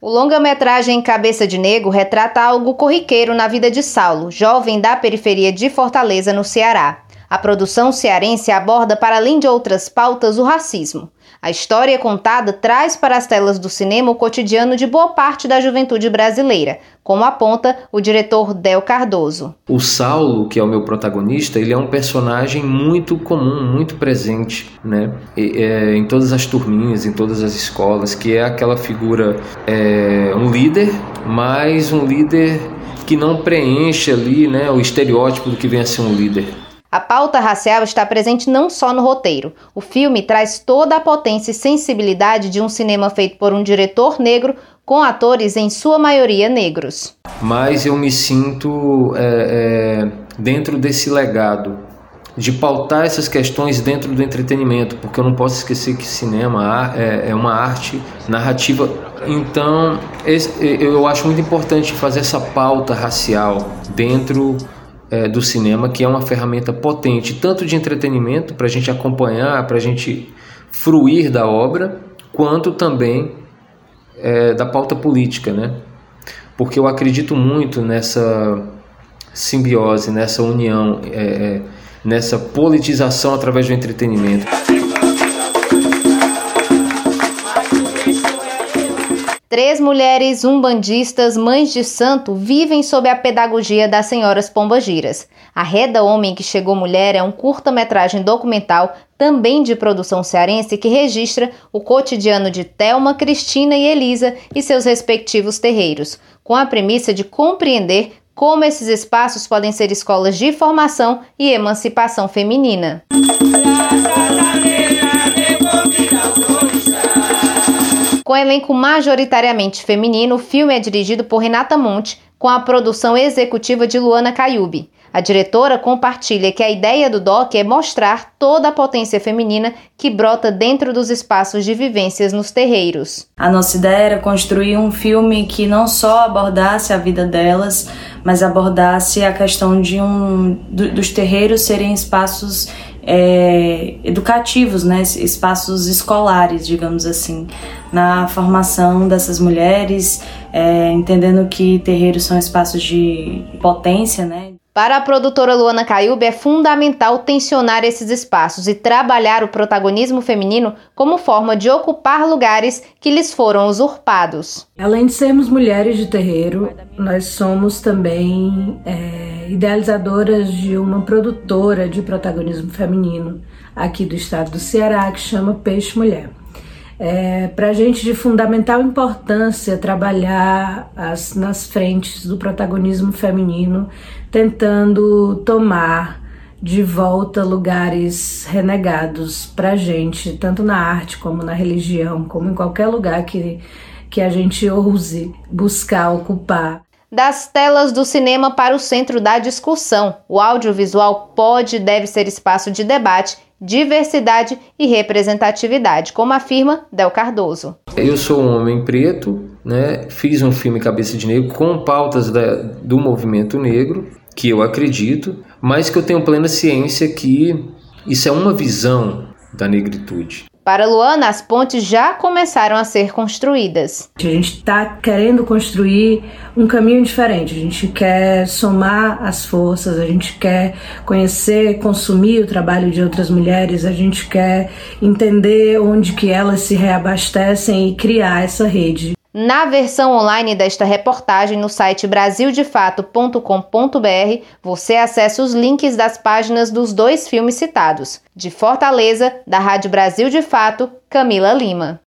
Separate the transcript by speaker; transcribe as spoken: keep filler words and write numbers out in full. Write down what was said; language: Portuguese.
Speaker 1: O longa-metragem Cabeça de Negro retrata algo corriqueiro na vida de Saulo, jovem da periferia de Fortaleza, no Ceará. A produção cearense aborda, para além de outras pautas, o racismo. A história contada traz para as telas do cinema o cotidiano de boa parte da juventude brasileira, como aponta o diretor Del Cardoso.
Speaker 2: O Saulo, que é o meu protagonista, ele é um personagem muito comum, muito presente, né? E, é, em todas as turminhas, em todas as escolas, que é aquela figura, é, um líder, mas um líder que não preenche ali, né, o estereótipo do que vem a ser um líder.
Speaker 1: A pauta racial está presente não só no roteiro. O filme traz toda a potência e sensibilidade de um cinema feito por um diretor negro, com atores em sua maioria negros.
Speaker 2: Mas eu me sinto é, é, dentro desse legado, de pautar essas questões dentro do entretenimento, porque eu não posso esquecer que cinema é, é uma arte narrativa. Então, esse, eu acho muito importante fazer essa pauta racial dentro É, do cinema, que é uma ferramenta potente, tanto de entretenimento, para a gente acompanhar, para a gente fruir da obra, quanto também é, da pauta política, né? Porque eu acredito muito nessa simbiose, nessa união, é, é, nessa politização através do entretenimento.
Speaker 1: Três mulheres umbandistas, mães de santo, vivem sob a pedagogia das senhoras pombagiras. Arreda Homem que Chegou Mulher é um curta-metragem documental, também de produção cearense, que registra o cotidiano de Thelma, Cristina e Elisa e seus respectivos terreiros, com a premissa de compreender como esses espaços podem ser escolas de formação e emancipação feminina. Com elenco majoritariamente feminino, o filme é dirigido por Renata Monte, com a produção executiva de Luana Caiubi. A diretora compartilha que a ideia do doc é mostrar toda a potência feminina que brota dentro dos espaços de vivências nos terreiros.
Speaker 3: A nossa ideia era construir um filme que não só abordasse a vida delas, mas abordasse a questão de um, do, dos terreiros serem espaços É, educativos, né? Espaços escolares, digamos assim, na formação dessas mulheres, é, entendendo que terreiros são espaços de potência, né?
Speaker 1: Para a produtora Luana Caiubi, é fundamental tensionar esses espaços e trabalhar o protagonismo feminino como forma de ocupar lugares que lhes foram usurpados.
Speaker 4: Além de sermos mulheres de terreiro, nós somos também é, idealizadoras de uma produtora de protagonismo feminino aqui do estado do Ceará, que chama Peixe Mulher. É, para a gente de fundamental importância trabalhar as, nas frentes do protagonismo feminino, tentando tomar de volta lugares renegados para a gente, tanto na arte como na religião, como em qualquer lugar que, que a gente ouse buscar ocupar.
Speaker 1: Das telas do cinema para o centro da discussão, o audiovisual pode e deve ser espaço de debate, diversidade e representatividade, como afirma Del Cardoso.
Speaker 2: Eu sou um homem preto, né? Fiz um filme Cabeça de Negro com pautas da, do movimento negro, que eu acredito, mas que eu tenho plena ciência que isso é uma visão da negritude.
Speaker 1: Para Luana, as pontes já começaram a ser construídas.
Speaker 4: A gente está querendo construir um caminho diferente, a gente quer somar as forças, a gente quer conhecer, consumir o trabalho de outras mulheres, a gente quer entender onde que elas se reabastecem e criar essa rede.
Speaker 1: Na versão online desta reportagem no site brasil de fato ponto com ponto b r, você acessa os links das páginas dos dois filmes citados. De Fortaleza, da Rádio Brasil de Fato, Camila Lima.